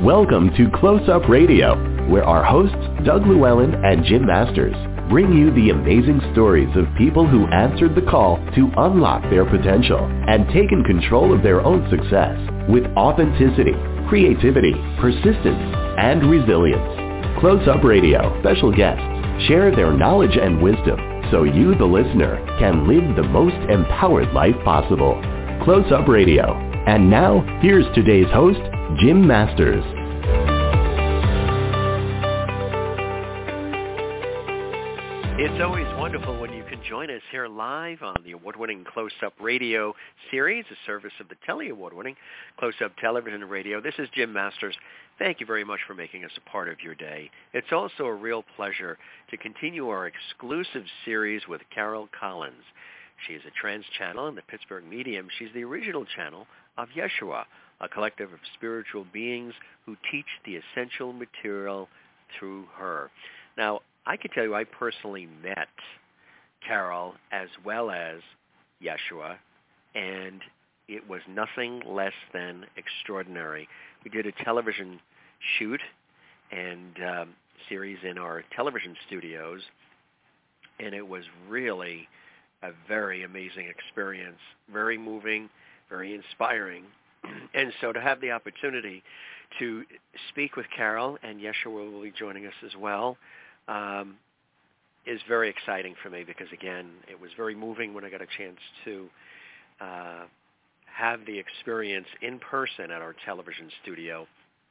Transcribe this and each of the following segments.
Welcome to Close Up Radio, where our hosts, Doug Llewellyn and Jim Masters, bring you the amazing stories of people who answered the call to unlock their potential and taken control of their own success with authenticity, creativity, persistence, and resilience. Close Up Radio special guests share their knowledge and wisdom so you, the listener, can live the most empowered life possible. Close Up Radio. And now, here's today's host, Jim Masters. It's always wonderful when you can join us here live on the award-winning Close Up Radio series, a service of the Telly Award-winning Close Up Television and Radio. This is Jim Masters. Thank you very much for making us a part of your day. It's also a real pleasure to continue our exclusive series with Carol Collins. She is a trans channel in the Pittsburgh medium. She's the original channel of Yeshua, a collective of spiritual beings who teach the essential material through her. Now, I can tell you I personally met Carol as well as Yeshua, and it was nothing less than extraordinary. We did a television shoot and series in our television studios, and it was really a very amazing experience, very moving, very inspiring. And so to have the opportunity to speak with Carol, and Yeshua will be joining us as well, is very exciting for me because, again, it was very moving when I got a chance to have the experience in person at our television studio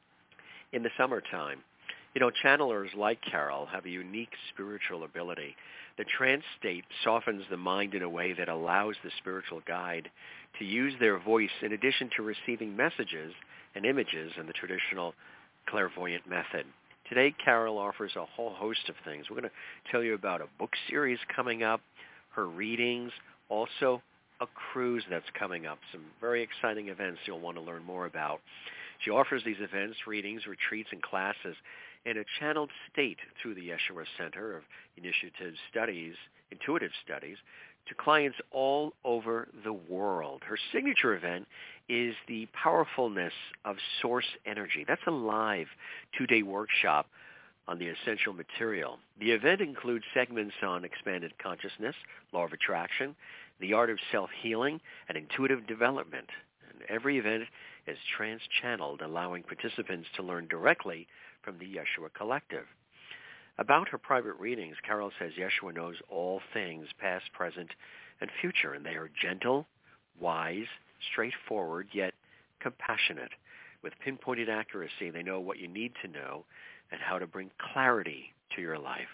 in the summertime. You know, channelers like Carol have a unique spiritual ability. The trance state softens the mind in a way that allows the spiritual guide to use their voice in addition to receiving messages and images in the traditional clairvoyant method. Today, Carol offers a whole host of things. We're going to tell you about a book series coming up, her readings, also a cruise that's coming up, some very exciting events you'll want to learn more about. She offers these events, readings, retreats, and classes in a channeled state through the Yeshua Center of Initiative Studies, Intuitive Studies, to clients all over the world. Her signature event is the Powerfulness of Source Energy. That's a live 2-day workshop on the essential material. The event includes segments on expanded consciousness, law of attraction, the art of self-healing, and intuitive development. And every event is trans-channeled, allowing participants to learn directly from the Yeshua Collective. About her private readings, Carol says Yeshua knows all things, past, present, and future, and they are gentle, wise, straightforward, yet compassionate. With pinpointed accuracy, they know what you need to know and how to bring clarity to your life.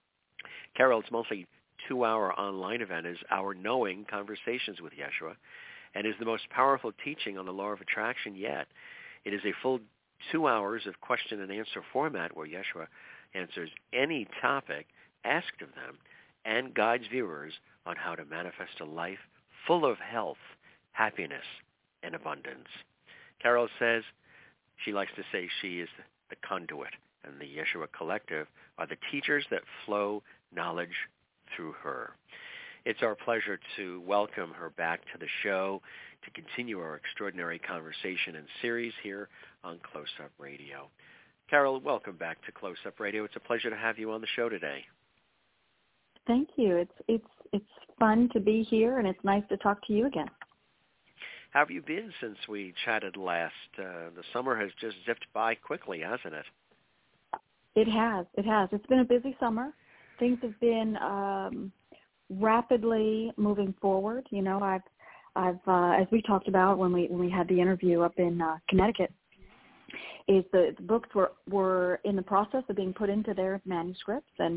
Carol's monthly 2-hour online event is Our Knowing Conversations with Yeshua, and is the most powerful teaching on the law of attraction yet. It is a full 2 hours of question and answer format where Yeshua answers any topic asked of them and guides viewers on how to manifest a life full of health, happiness, and abundance. Carol says she likes to say she is the conduit, and the Yeshua Collective are the teachers that flow knowledge through her. It's our pleasure to welcome her back to the show to continue our extraordinary conversation and series here on Close Up Radio. Carol, welcome back to Close Up Radio. It's a pleasure to have you on the show today. Thank you. It's fun to be here, and it's nice to talk to you again. How have you been since we chatted last? The summer has just zipped by quickly, hasn't it? It has. It's been a busy summer. Things have been rapidly moving forward. You know, I've as we talked about when we had the interview up in Connecticut, is the books were in the process of being put into their manuscripts, and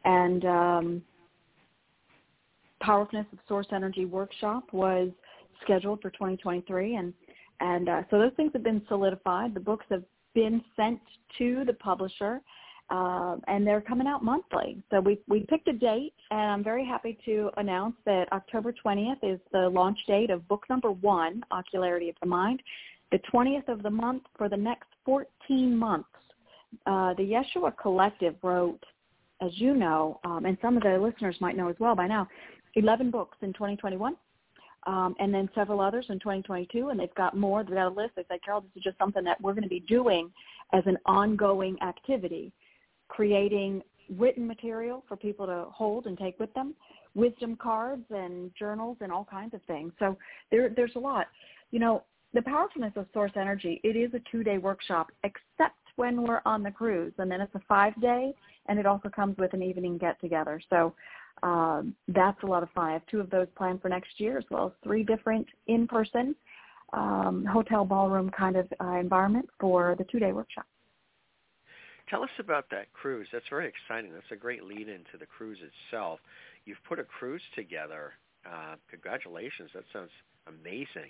Powerfulness of Source Energy workshop was scheduled for 2023, and so those things have been solidified. The books have been sent to the publisher, and they're coming out monthly. So we picked a date, and I'm very happy to announce that October 20th is the launch date of book number 1, Ocularity of the Mind. The 20th of the month for the next 14 months. The Yeshua Collective wrote, as you know, and some of the listeners might know as well by now, 11 books in 2021, and then several others in 2022, and they've got more. They've got a list. They said, Carol, this is just something that we're going to be doing as an ongoing activity, creating written material for people to hold and take with them, wisdom cards and journals and all kinds of things. So there's a lot. You know, the Powerfulness of Source Energy, it is a 2-day workshop, except when we're on the cruise, and then it's a 5-day, and it also comes with an evening get-together. So that's a lot of fun. I have 2 of those planned for next year, as well as 3 different in-person hotel ballroom kind of environment for the 2-day workshop. Tell us about that cruise. That's very exciting. That's a great lead into the cruise itself. You've put a cruise together. Congratulations. That sounds amazing.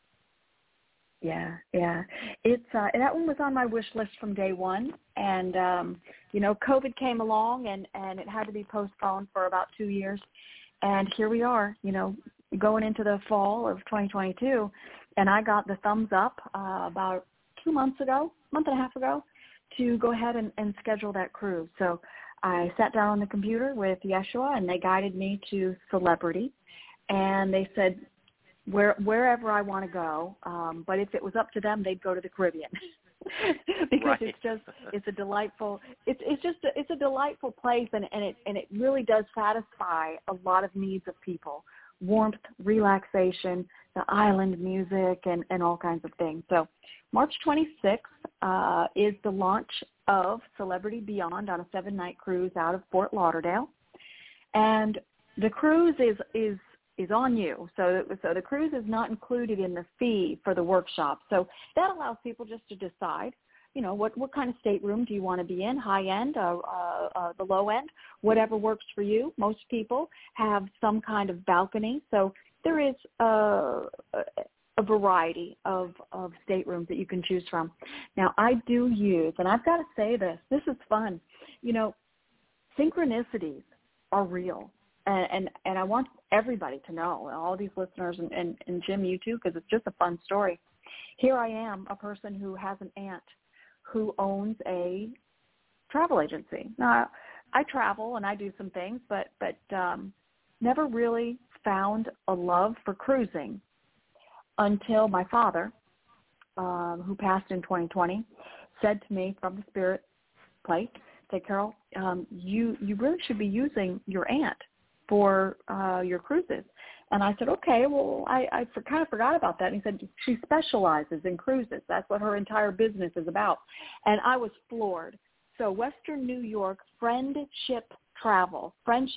Yeah. It's that one was on my wish list from day one, and you know, COVID came along, and it had to be postponed for about 2 years, and here we are, you know, going into the fall of 2022, and I got the thumbs up about 2 months ago, month and a half ago, to go ahead and schedule that cruise. So I sat down on the computer with Yeshua, and they guided me to Celebrity, and they said, wherever I want to go, but if it was up to them, they'd go to the Caribbean because right. it's a delightful place, and it really does satisfy a lot of needs of people: warmth, relaxation, the island music, and all kinds of things. So March 26th is the launch of Celebrity Beyond on a 7-night cruise out of Fort Lauderdale, and the cruise is on you. So the cruise is not included in the fee for the workshop. So that allows people just to decide, you know, what kind of stateroom do you want to be in, high end, the low end, whatever works for you. Most people have some kind of balcony. So there is a variety of staterooms that you can choose from. Now, I do use, and I've got to say this is fun, you know, synchronicities are real. And I want everybody to know, all these listeners, and Jim, you too, because it's just a fun story. Here I am, a person who has an aunt who owns a travel agency. Now, I travel and I do some things, but never really found a love for cruising until my father, who passed in 2020, said to me from the spirit place, said, Carol, you really should be using your aunt for your cruises. And I said, okay, well, I kind of forgot about that. And he said, she specializes in cruises. That's what her entire business is about. And I was floored. So Western New York Friendship Travel,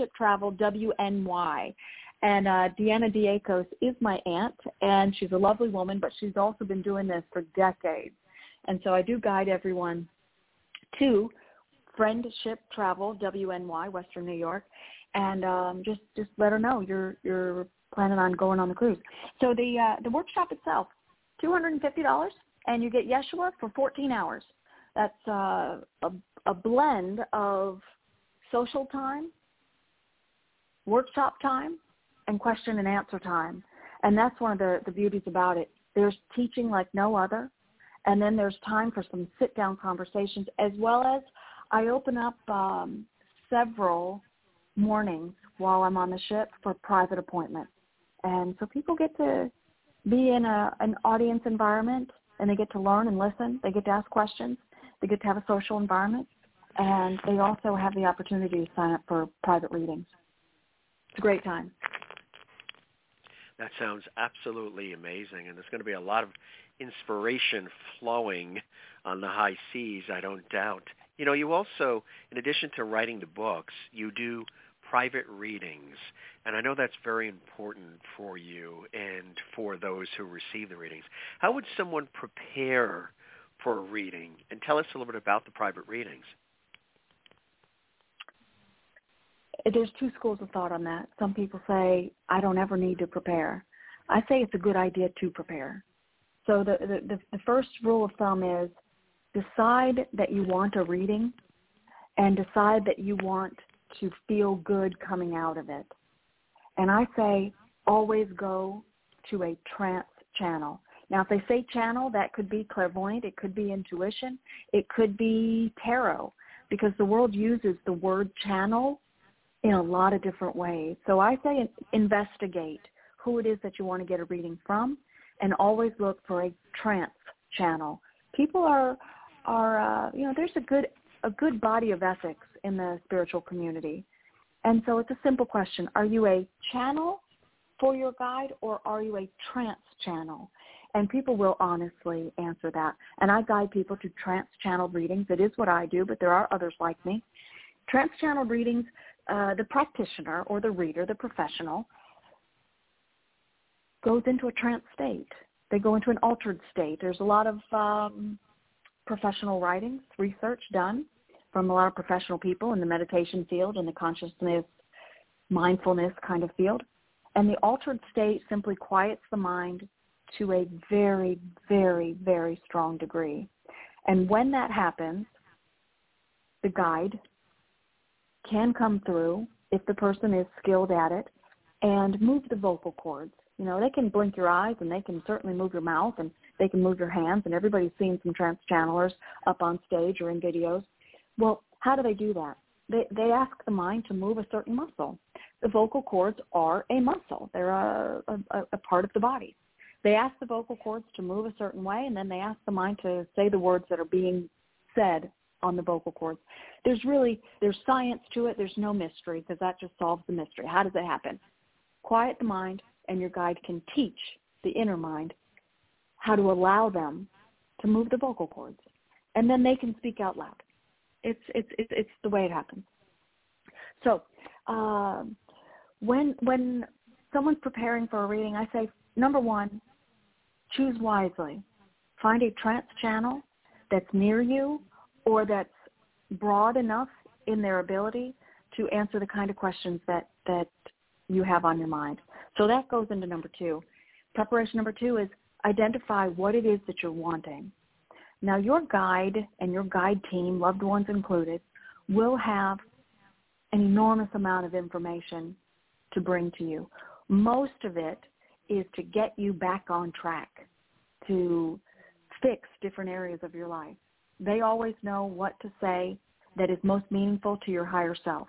WNY. And Deanna Diakos is my aunt, and she's a lovely woman, but she's also been doing this for decades. And so I do guide everyone to Friendship Travel, WNY, Western New York, and just let her know you're planning on going on the cruise. So the workshop itself, $250, and you get Yeshua for 14 hours. That's a blend of social time, workshop time, and question and answer time. And that's one of the beauties about it. There's teaching like no other, and then there's time for some sit-down conversations, as well as I open up several mornings while I'm on the ship for private appointments. And so people get to be in an audience environment, and they get to learn and listen. They get to ask questions. They get to have a social environment. And they also have the opportunity to sign up for private readings. It's a great time. That sounds absolutely amazing, and there's going to be a lot of inspiration flowing on the high seas, I don't doubt. You know, you also, in addition to writing the books, you do private readings, and I know that's very important for you and for those who receive the readings. How would someone prepare for a reading? And tell us a little bit about the private readings. There's 2 schools of thought on that. Some people say, I don't ever need to prepare. I say it's a good idea to prepare. So the first rule of thumb is decide that you want a reading and decide that you want to feel good coming out of it. And I say always go to a trance channel. Now, if they say channel, that could be clairvoyant, it could be intuition, it could be tarot, because the world uses the word channel in a lot of different ways. So I say investigate who it is that you want to get a reading from, and always look for a trance channel. People are there's a good body of ethics in the spiritual community. And so it's a simple question. Are you a channel for your guide, or are you a trance channel? And people will honestly answer that. And I guide people to trance-channeled readings. It is what I do, but there are others like me. Trance-channeled readings, the practitioner or the reader, the professional, goes into a trance state. They go into an altered state. There's a lot of professional writings, research done from a lot of professional people in the meditation field and the consciousness, mindfulness kind of field. And the altered state simply quiets the mind to a very, very, very strong degree. And when that happens, the guide can come through, if the person is skilled at it, and move the vocal cords. They can blink your eyes, and they can certainly move your mouth, and they can move your hands, and everybody's seen some trance channelers up on stage or in videos. Well, how do they do that? They ask the mind to move a certain muscle. The vocal cords are a muscle. They're a part of the body. They ask the vocal cords to move a certain way, and then they ask the mind to say the words that are being said on the vocal cords. There's science to it. There's no mystery, because that just solves the mystery. How does it happen? Quiet the mind, and your guide can teach the inner mind how to allow them to move the vocal cords, and then they can speak out loud. It's the way it happens. So when someone's preparing for a reading, I say, number one, choose wisely. Find a trance channel that's near you or that's broad enough in their ability to answer the kind of questions that you have on your mind. So that goes into number two. Preparation number two is identify what it is that you're wanting. Now, your guide and your guide team, loved ones included, will have an enormous amount of information to bring to you. Most of it is to get you back on track, to fix different areas of your life. They always know what to say that is most meaningful to your higher self.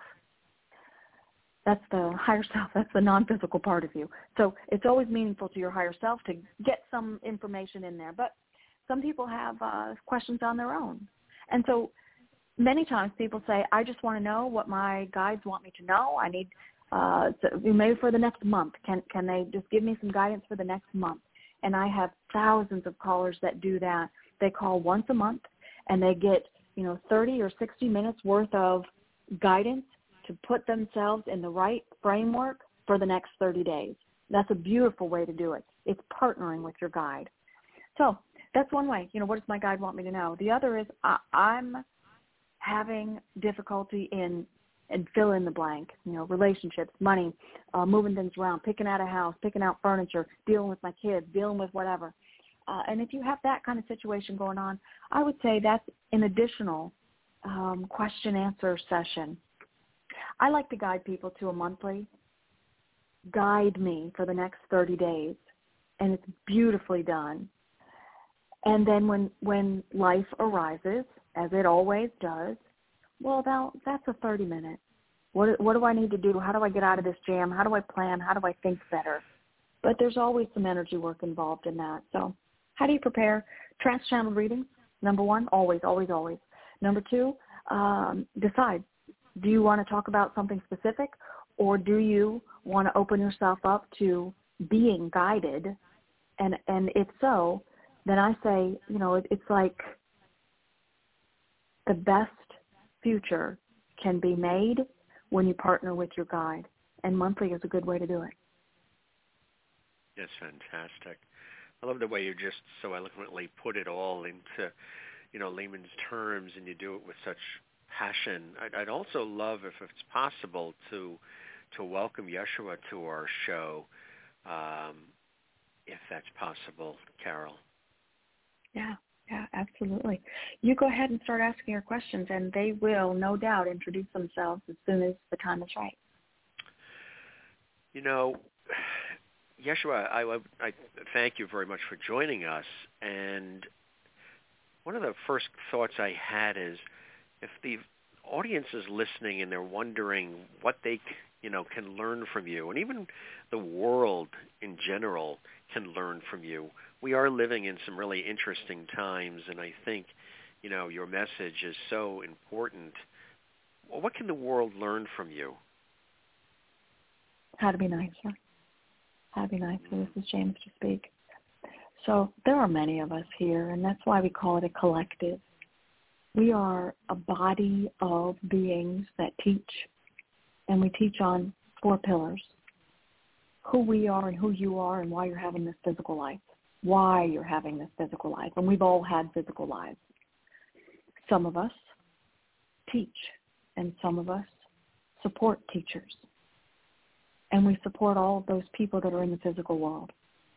That's the higher self. That's the non-physical part of you. So it's always meaningful to your higher self to get some information in there. But some people have questions on their own. And so many times people say, I just want to know what my guides want me to know. I need maybe for the next month. Can they just give me some guidance for the next month? And I have thousands of callers that do that. They call once a month, and they get 30 or 60 minutes worth of guidance to put themselves in the right framework for the next 30 days. That's a beautiful way to do it. It's partnering with your guide. So that's one way. What does my guide want me to know? The other is I'm having difficulty in fill in the blank, relationships, money, moving things around, picking out a house, picking out furniture, dealing with my kids, dealing with whatever. And if you have that kind of situation going on, I would say that's an additional question-answer session. I like to guide people to a monthly guide me for the next 30 days, and it's beautifully done. And then when life arises, as it always does, well, now that's a 30-minute. What do I need to do? How do I get out of this jam? How do I plan? How do I think better? But there's always some energy work involved in that. So how do you prepare? Trance-channeled readings, number one, always, always, always. Number two, decide. Do you want to talk about something specific, or do you want to open yourself up to being guided? And if so, then I say, it's like the best future can be made when you partner with your guide, and monthly is a good way to do it. That's fantastic. I love the way you just so eloquently put it all into, layman's terms, and you do it with such passion. I'd also love, if it's possible, to welcome Yeshua to our show, if that's possible, Carol. Yeah, absolutely. You go ahead and start asking your questions, and they will, no doubt, introduce themselves as soon as the time is right. Yeshua, I thank you very much for joining us. And one of the first thoughts I had is, if the audience is listening and they're wondering what they, can learn from you, and even the world in general can learn from you, we are living in some really interesting times, and I think your message is so important. Well, what can the world learn from you? How to be nicer. How to be nicer. This is James to speak. So there are many of us here, and that's why we call it a collective. We are a body of beings that teach, and we teach on 4 pillars: who we are and who you are and why you're having this physical life, why you're having this physical life. And we've all had physical lives. Some of us teach, and some of us support teachers. And we support all of those people that are in the physical world.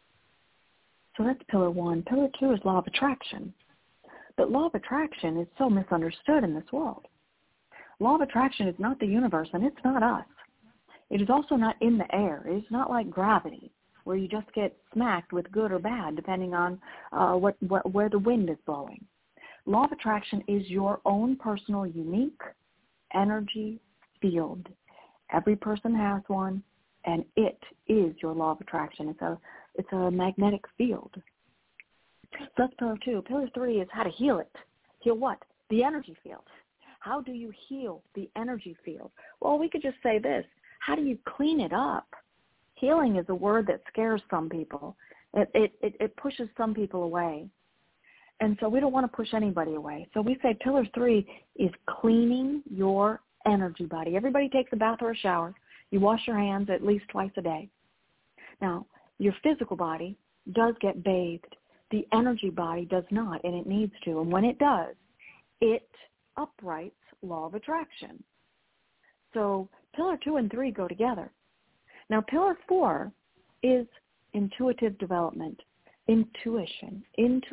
So that's pillar 1. Pillar 2 is law of attraction. But law of attraction is so misunderstood in this world. Law of attraction is not the universe, and it's not us. It is also not in the air. It is not like gravity, where you just get smacked with good or bad, depending on where the wind is blowing. Law of attraction is your own personal, unique energy field. Every person has one, and it is your law of attraction. It's a magnetic field. So that's pillar 2. Pillar 3 is how to heal it. Heal what? The energy field. How do you heal the energy field? Well, we could just say this. How do you clean it up? Healing is a word that scares some people. It pushes some people away. And so we don't want to push anybody away. So we say pillar 3 is cleaning your energy body. Everybody takes a bath or a shower. You wash your hands at least twice a day. Now, your physical body does get bathed. The energy body does not, and it needs to. And when it does, it uprights law of attraction. So pillar 2 and 3 go together. Now, pillar 4 is intuitive development. Intuition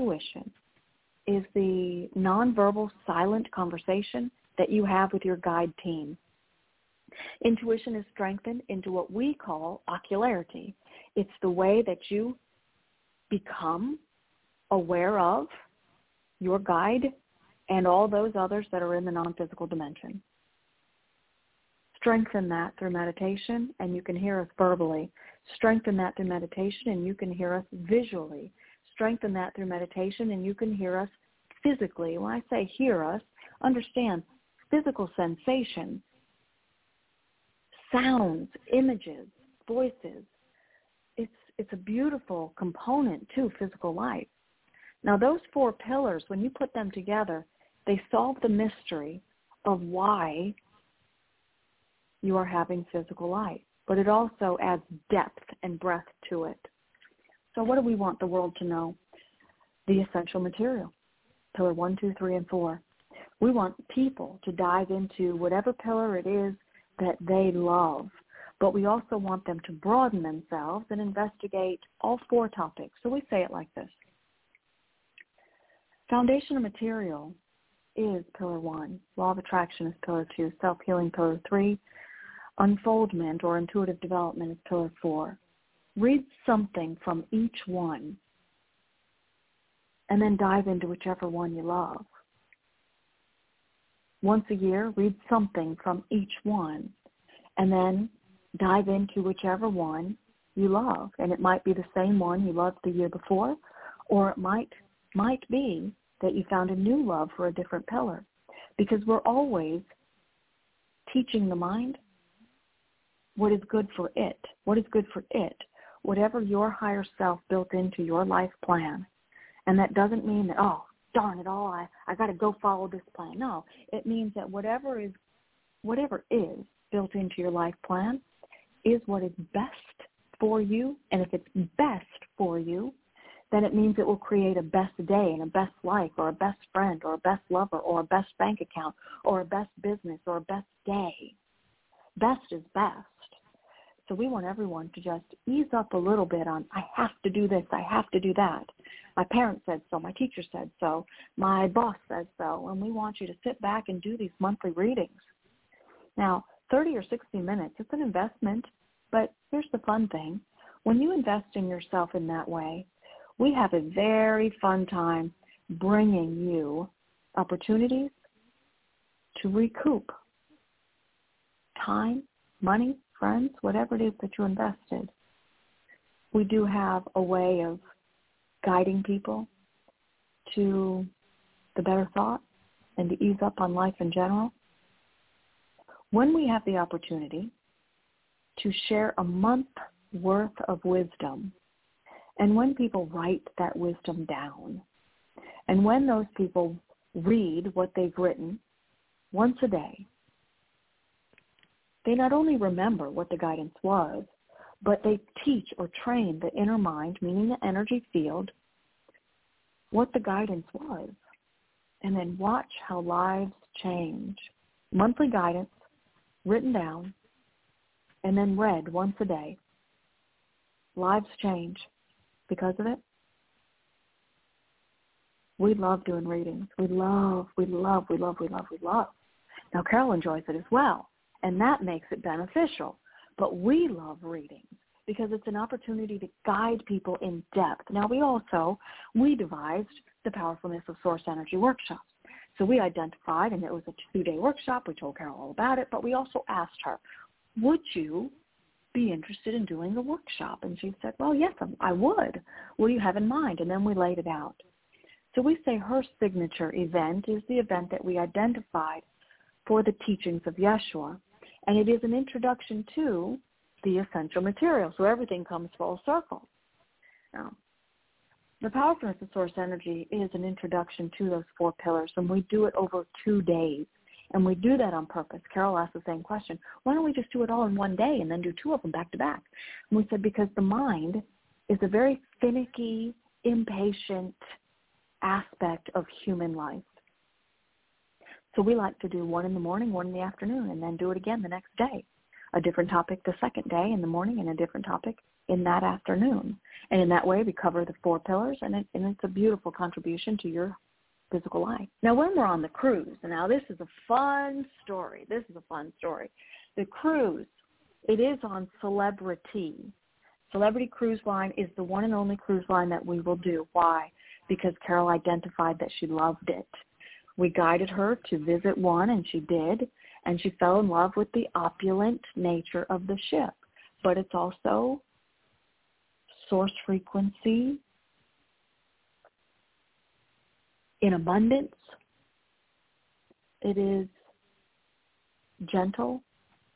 is the nonverbal, silent conversation that you have with your guide team. Intuition is strengthened into what we call ocularity. It's the way that you become aware of your guide and all those others that are in the non-physical dimension. Strengthen that through meditation, and you can hear us verbally. Strengthen that through meditation, and you can hear us visually. Strengthen that through meditation, and you can hear us physically. When I say hear us, understand physical sensations, sounds, images, voices. It's a beautiful component to physical life. Now, those 4 pillars, when you put them together, they solve the mystery of why you are having physical life. But it also adds depth and breadth to it. So what do we want the world to know? The essential material, pillar 1, 2, 3, and 4. We want people to dive into whatever pillar it is that they love. But we also want them to broaden themselves and investigate all 4 topics. So we say it like this. Foundational material is pillar 1. Law of attraction is pillar 2. Self-healing, pillar 3. Unfoldment or intuitive development is pillar 4. Read something from each one and then dive into whichever one you love. Once a year, read something from each one and then dive into whichever one you love. And it might be the same one you loved the year before, or it might be that you found a new love for a different pillar, because we're always teaching the mind what is good for it. What is good for it? Whatever your higher self built into your life plan. And that doesn't mean that, oh, darn it all, I got to go follow this plan. No, it means that whatever is built into your life plan is what is best for you. And if it's best for you, then it means it will create a best day and a best life or a best friend or a best lover or a best bank account or a best business or a best day. Best is best. So we want everyone to just ease up a little bit on, I have to do this, I have to do that. My parents said so, my teacher said so, my boss said so, and we want you to sit back and do these monthly readings. Now, 30 or 60 minutes, it's an investment, but here's the fun thing. When you invest in yourself in that way, we have a very fun time bringing you opportunities to recoup time, money, friends, whatever it is that you invested. We do have a way of guiding people to the better thought, and to ease up on life in general, when we have the opportunity to share a month worth of wisdom, and when people write that wisdom down, and when those people read what they've written once a day, they not only remember what the guidance was, but they teach or train the inner mind, meaning the energy field, what the guidance was. And then watch how lives change. Monthly guidance, written down, and then read once a day. Lives change because of it. We love doing readings. We love. Now, Carol enjoys it as well, and that makes it beneficial. But we love readings because it's an opportunity to guide people in depth. Now, we devised the Powerfulness of Source Energy workshops. So we identified, and it was a 2-day workshop. We told Carol all about it, but we also asked her, would you be interested in doing a workshop? And she said, well, yes, I would. What do you have in mind? And then we laid it out. So we say her signature event is the event that we identified for the teachings of Yeshua, and it is an introduction to the essential material. So everything comes full circle. Now, the Powerfulness of Source Energy is an introduction to those 4 pillars, and we do it over 2 days. And we do that on purpose. Carol asked the same question. Why don't we just do it all in one day and then do 2 of them back to back? And we said because the mind is a very finicky, impatient aspect of human life. So we like to do 1 in the morning, 1 in the afternoon, and then do it again the next day. A different topic the second day in the morning and a different topic in that afternoon. And in that way, we cover the 4 pillars, and it's a beautiful contribution to your physical life. Now, when we're on the cruise, and now this is a fun story. The cruise, it is on Celebrity. Celebrity Cruise Line is the one and only cruise line that we will do. Why? Because Carol identified that she loved it. We guided her to visit one, and she did, and she fell in love with the opulent nature of the ship. But it's also source frequency in abundance. It is gentle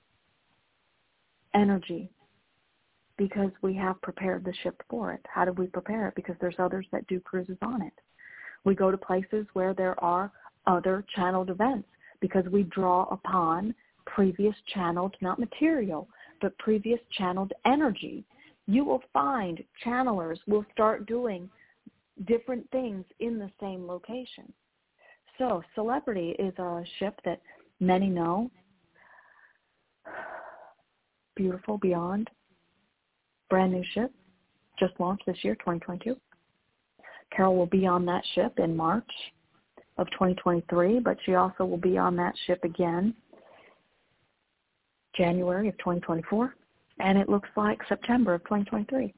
energy because we have prepared the ship for it. How do we prepare it? Because there's others that do cruises on it. We go to places where there are other channeled events because we draw upon previous channeled, not material, but previous channeled energy. You will find channelers will start doing different things in the same location. So Celebrity is a ship that many know. Beautiful Beyond. Brand new ship. Just launched this year, 2022. Carol will be on that ship in March of 2023, but she also will be on that ship again January of 2024, and it looks like September of 2023.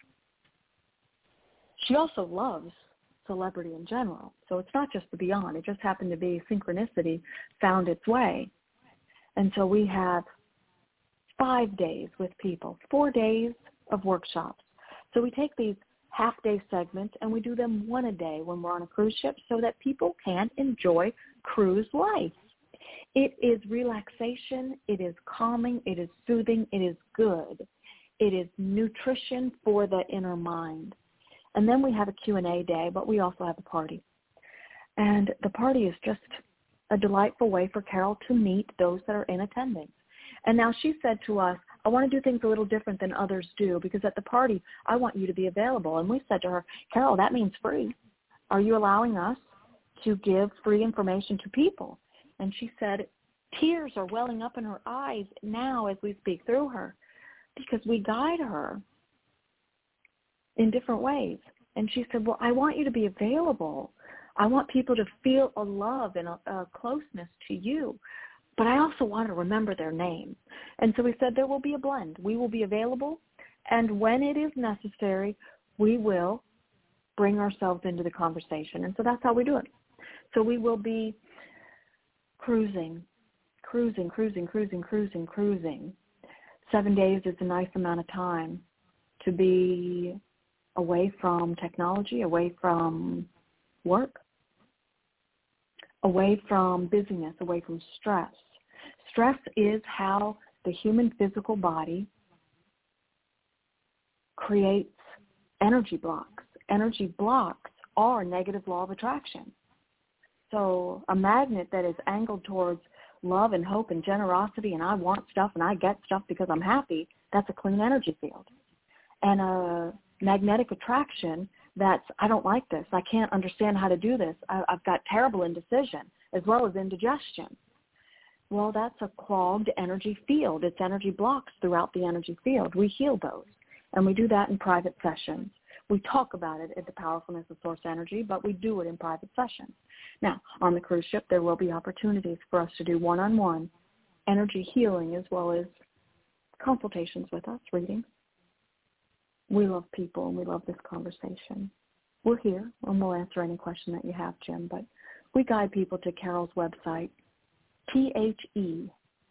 She also loves Celebrity in general, so it's not just the Beyond. It just happened to be synchronicity found its way. And so we have 5 days with people, 4 days of workshops. So we take these half-day segments and we do them 1 a day when we're on a cruise ship so that people can enjoy cruise life. It is relaxation, it is calming, it is soothing, it is good. It is nutrition for the inner mind. And then we have a Q&A day, but we also have a party. And the party is just a delightful way for Carol to meet those that are in attendance. And now she said to us, I want to do things a little different than others do because at the party, I want you to be available. And we said to her, Carol, that means free. Are you allowing us to give free information to people? And she said, tears are welling up in her eyes now as we speak through her because we guide her in different ways. And she said, well, I want you to be available. I want people to feel a love and a closeness to you. But I also want to remember their name. And so we said there will be a blend. We will be available, and when it is necessary, we will bring ourselves into the conversation. And so that's how we do it. So we will be cruising. 7 days is a nice amount of time to be away from technology, away from work, away from busyness, away from stress. Stress is how the human physical body creates energy blocks. Energy blocks are negative law of attraction. So a magnet that is angled towards love and hope and generosity and I want stuff and I get stuff because I'm happy, that's a clean energy field. And a magnetic attraction that's, I don't like this, I can't understand how to do this, I've got terrible indecision as well as indigestion. Well, that's a clogged energy field. It's energy blocks throughout the energy field. We heal those, and we do that in private sessions. We talk about it at the Powerfulness of Source Energy, but we do it in private sessions. Now, on the cruise ship, there will be opportunities for us to do one-on-one energy healing as well as consultations with us, readings. We love people, and we love this conversation. We're here, and we'll answer any question that you have, Jim, but we guide people to Carol's website, THE,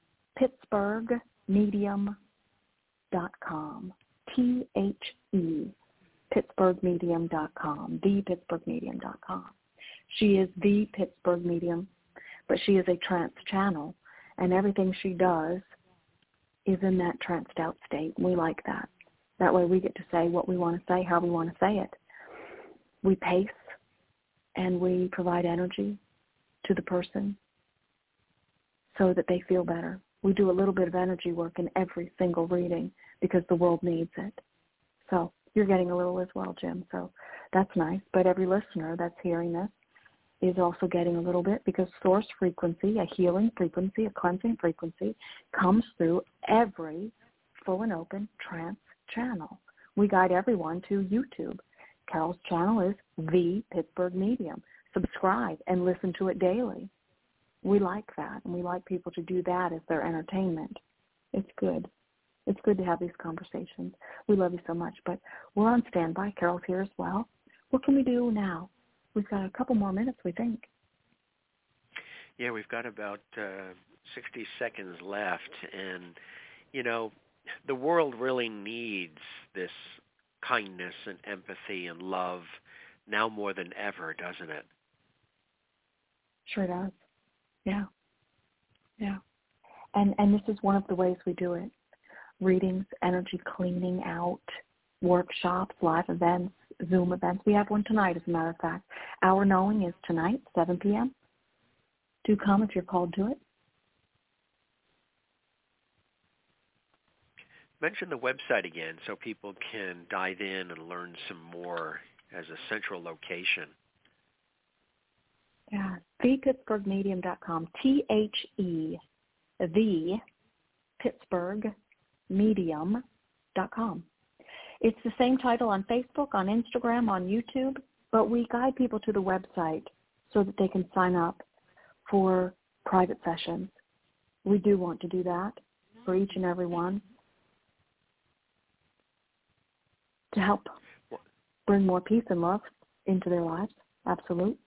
PittsburghMedium.com, THE, PittsburghMedium.com, thepittsburghmedium.com. She is the Pittsburgh Medium, but she is a trance channel, and everything she does is in that tranced out state. We like that. That way we get to say what we want to say, how we want to say it. We pace, and we provide energy to the person so that they feel better. We do a little bit of energy work in every single reading because the world needs it. So you're getting a little as well, Jim, so that's nice. But every listener that's hearing this is also getting a little bit because source frequency, a healing frequency, a cleansing frequency, comes through every full and open trance channel. We guide everyone to YouTube. Carol's channel is The Pittsburgh Medium. Subscribe and listen to it daily. We like that, and we like people to do that as their entertainment. It's good. It's good to have these conversations. We love you so much, but we're on standby. Carol's here as well. What can we do now? We've got a couple more minutes, we think. Yeah, we've got about 60 seconds left, and, you know, the world really needs this kindness and empathy and love now more than ever, doesn't it? Sure does. Yeah. Yeah. And this is one of the ways we do it. Readings, energy cleaning out, workshops, live events, Zoom events. We have one tonight, as a matter of fact. Our Knowing is tonight, 7 p.m. Do come if you're called to it. Mention the website again so people can dive in and learn some more as a central location. Yeah, thepittsburghmedium.com, THE, the PittsburghMedium.com. It's the same title on Facebook, on Instagram, on YouTube, but we guide people to the website so that they can sign up for private sessions. We do want to do that for each and every one to help bring more peace and love into their lives. Absolutely.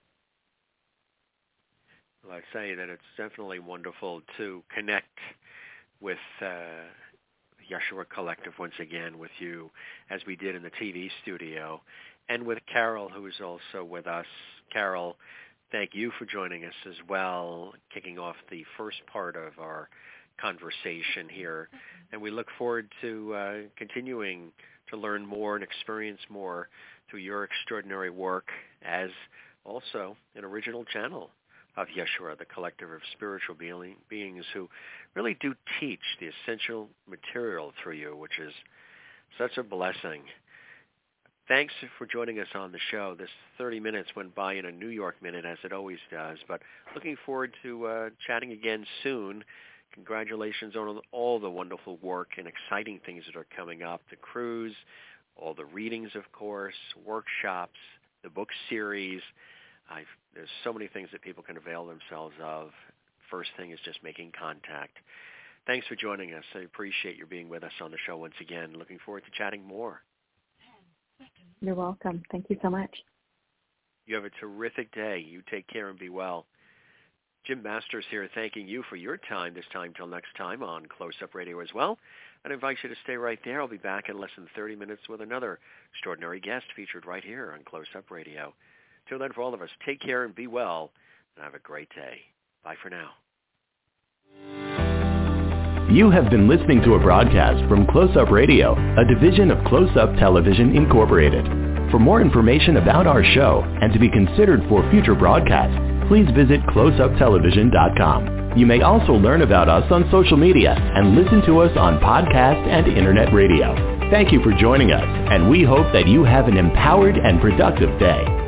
Well, I say that it's definitely wonderful to connect with Yeshua Collective once again with you, as we did in the TV studio, and with Carol, who is also with us. Carol, thank you for joining us as well, kicking off the first part of our conversation here. And we look forward to continuing to learn more and experience more through your extraordinary work as also an original channel of Yeshua, the collective of spiritual beings who really do teach the essential material through you, which is such a blessing. Thanks for joining us on the show. This 30 minutes went by in a New York minute, as it always does, but looking forward to chatting again soon. Congratulations on all the wonderful work and exciting things that are coming up, the cruise, all the readings, of course, workshops, the book series. There's so many things that people can avail themselves of. First thing is just making contact. Thanks for joining us. I appreciate your being with us on the show once again. Looking forward to chatting more. You're welcome. Thank you so much. You have a terrific day. You take care and be well. Jim Masters here, thanking you for your time this time till next time on Close Up Radio as well. And I invite you to stay right there. I'll be back in less than 30 minutes with another extraordinary guest featured right here on Close Up Radio. Till then, for all of us, take care and be well. and have a great day. Bye for now. You have been listening to a broadcast from Close Up Radio, a division of Close Up Television Incorporated. For more information about our show and to be considered for future broadcasts, please visit closeuptelevision.com. You may also learn about us on social media and listen to us on podcast and internet radio. Thank you for joining us, and we hope that you have an empowered and productive day.